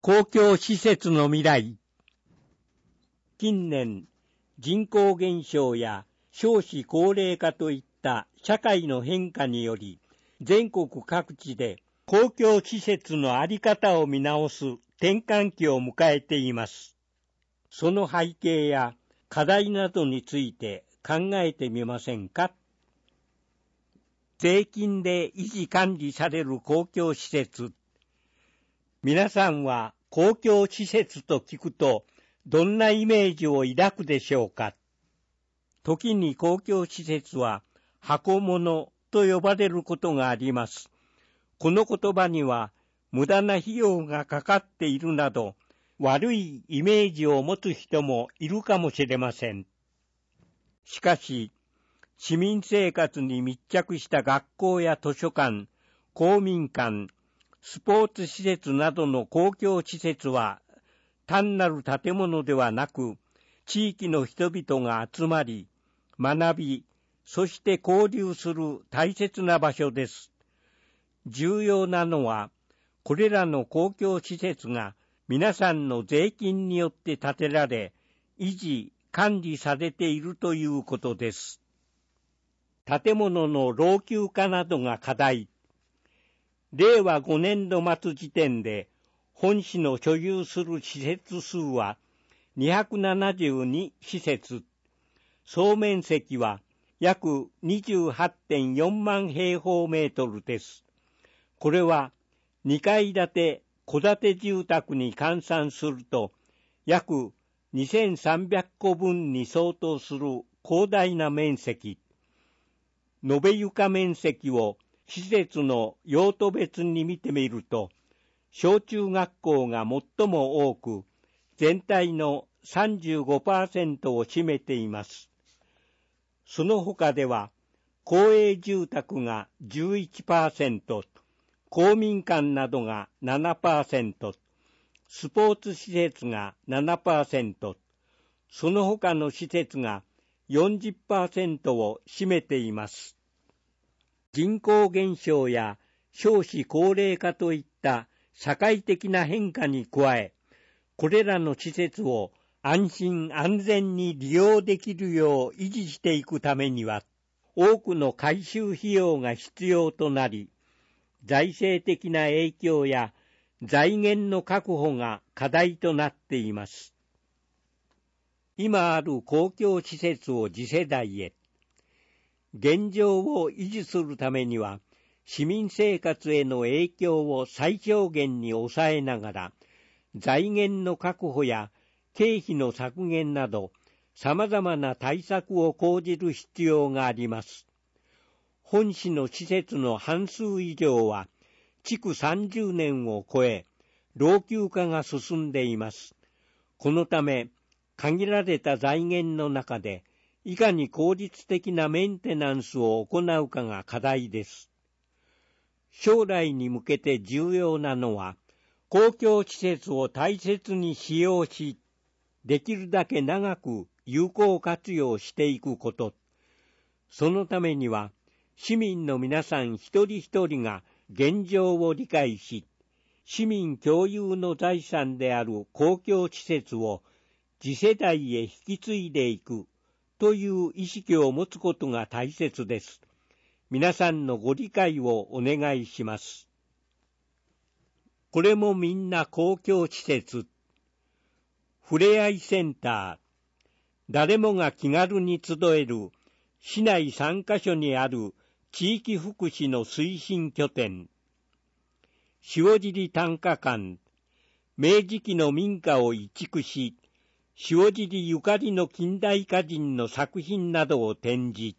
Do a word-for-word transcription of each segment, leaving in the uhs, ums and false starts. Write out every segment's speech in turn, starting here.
公共施設の未来。近年、人口減少や少子高齢化といった社会の変化により、全国各地で公共施設のあり方を見直す転換期を迎えています。その背景や課題などについて考えてみませんか？税金で維持管理される公共施設。皆さんは公共施設と聞くとどんなイメージを抱くでしょうか？時に公共施設は箱物と呼ばれることがあります。この言葉には無駄な費用がかかっているなど悪いイメージを持つ人もいるかもしれません。しかし、市民生活に密着した学校や図書館、公民館、スポーツ施設などの公共施設は単なる建物ではなく、地域の人々が集まり、学び、そして交流する大切な場所です。重要なのは、これらの公共施設が皆さんの税金によって建てられ、維持、管理されているということです。建物の老朽化などが課題。れいわごねんど末時点で、本市の所有する施設数はにひゃくななじゅうにしせつ、総面積は約 にじゅうはちてんよんまんへいほうメートルです。これはにかい建て戸建て住宅に換算すると約にせんさんびゃっこぶんに相当する広大な面積。延べ床面積を施設の用途別に見てみると、小中学校が最も多く、全体の さんじゅうごパーセント を占めています。その他では、公営住宅が じゅういちパーセント、公民館などが ななパーセント、スポーツ施設が ななパーセント、その他の施設が よんじゅっパーセント を占めています。人口減少や少子高齢化といった社会的な変化に加え、これらの施設を安心安全に利用できるよう維持していくためには、多くの改修費用が必要となり、財政的な影響や財源の確保が課題となっています。今ある公共施設を次世代へ。現状を維持するためには、市民生活への影響を最小限に抑えながら、財源の確保や経費の削減など、様々な対策を講じる必要があります。本市の施設の半数以上は、築さんじゅうねんを超え、老朽化が進んでいます。このため、限られた財源の中で、いかに効率的なメンテナンスを行うかが課題です。将来に向けて重要なのは、公共施設を大切に使用し、できるだけ長く有効活用していくこと。そのためには、市民の皆さん一人一人が現状を理解し、市民共有の財産である公共施設を次世代へ引き継いでいくという意識を持つことが大切です。皆さんのご理解をお願いします。これもみんな公共施設。ふれあいセンター。誰もが気軽に集える市内さんカ所にある地域福祉の推進拠点。塩尻短歌館。明治期の民家を移築し、塩尻ゆかりの近代歌人の作品などを展示。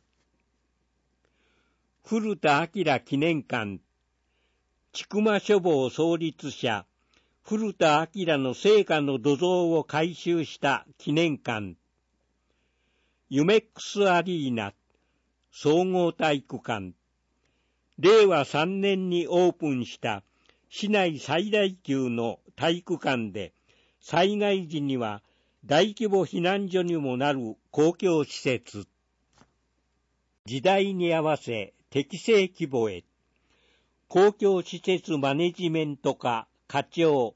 古田明記念館。千曲書房創立者、古田明の生家の土蔵を改修した記念館。ユメックスアリーナ、総合体育館。れいわさんねんにオープンした市内最大級の体育館で、災害時には大規模避難所にもなる公共施設。時代に合わせ適正規模へ。公共施設マネジメント課課長、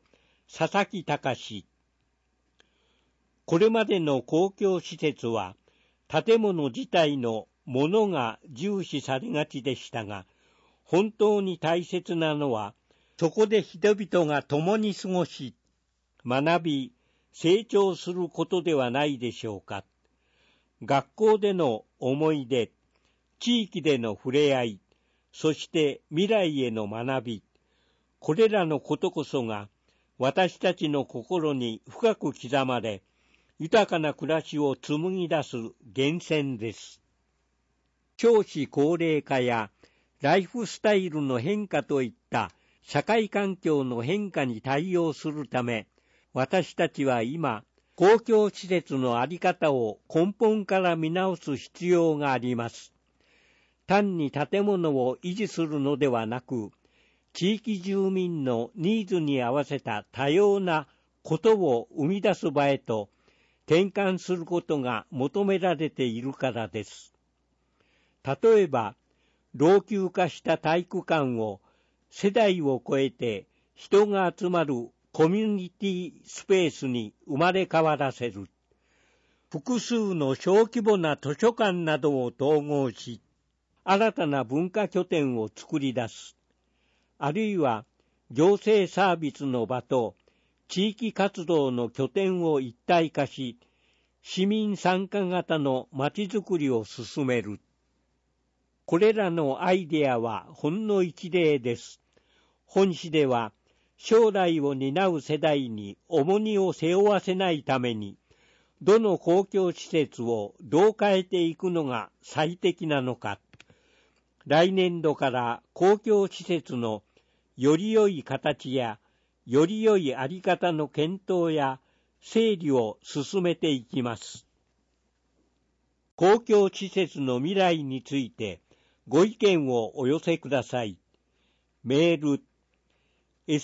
佐々木隆。これまでの公共施設は、建物自体のものが重視されがちでしたが、本当に大切なのは、そこで人々が共に過ごし、学び、成長することではないでしょうか。学校での思い出、地域での触れ合い、そして未来への学び、これらのことこそが私たちの心に深く刻まれ、豊かな暮らしを紡ぎ出す源泉です。少子高齢化やライフスタイルの変化といった社会環境の変化に対応するため、私たちは今、公共施設の在り方を根本から見直す必要があります。単に建物を維持するのではなく、地域住民のニーズに合わせた多様なことを生み出す場へと転換することが求められているからです。例えば、老朽化した体育館を世代を超えて人が集まるコミュニティスペースに生まれ変わらせる。複数の小規模な図書館などを統合し、新たな文化拠点を作り出す。あるいは行政サービスの場と地域活動の拠点を一体化し、市民参加型のまちづくりを進める。これらのアイデアはほんの一例です。本誌では将来を担う世代に重荷を背負わせないために、どの公共施設をどう変えていくのが最適なのか、来年度から公共施設のより良い形やより良いあり方の検討や整理を進めていきます。公共施設の未来についてご意見をお寄せください。メール、シ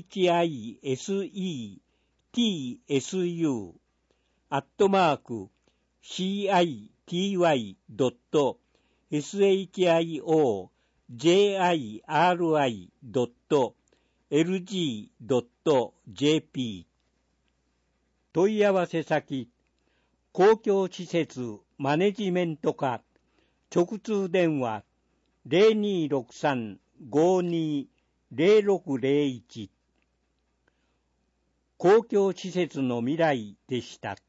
シアットマーク、シアイティーワイドットショジドットエルジードットジェーピー 問い合わせ先、公共施設マネジメント課、直通電話 ゼロにーろくさん ごーにー ゼロろくゼロいち 公共施設の未来でした。